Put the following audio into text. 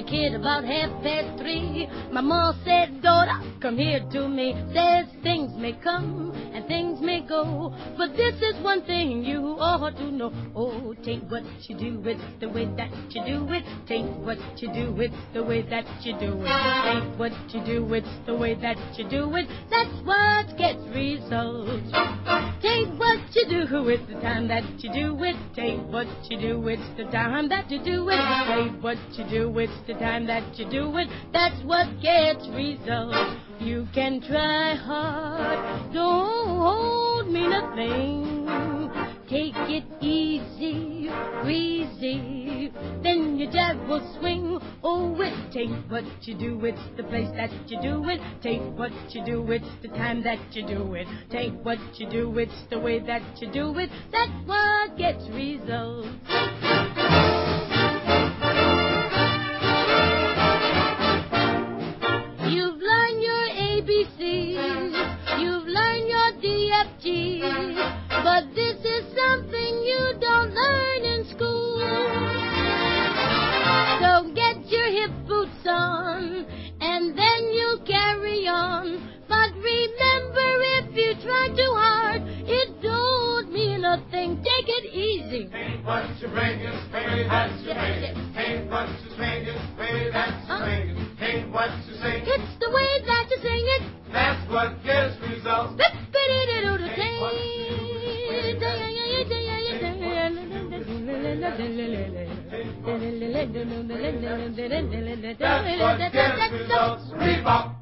kid about 3:30. My ma said, daughter, come here to me. Says things may come and things may go, but this is one thing you ought to know. Oh, tain't what you do, it's the way that you do it. Tain't what you do, it's the way that you do it. Tain't what you do, it's the way that you do it. That's what gets results. Tain't what you do, it's the time that you do it. Tain't what you do, it's the time that you do it. Tain't what you do, it's the time that you do it. That's what gets results. You can try hard, don't mean a thing. Take it easy, breezy, then your jab will swing. Oh, it ain't what you do, it's the place that you do it. Tain't what you do, it's the time that you do it. Tain't what you do, it's the way that you do it. That's what gets results. You've learned your ABCs, you've learned your DFGs, but this is something you don't learn in school. So get your hip boots on, and then you'll carry on. But remember, if you try too hard, it don't mean a thing. Take it easy. Ain't what you bring is, baby, that's your bring. Ain't what you sing is, baby, that's your sing. Ain't what you sing. It's the way that you sing it. That's what gives results. That's what gives results. Bebop.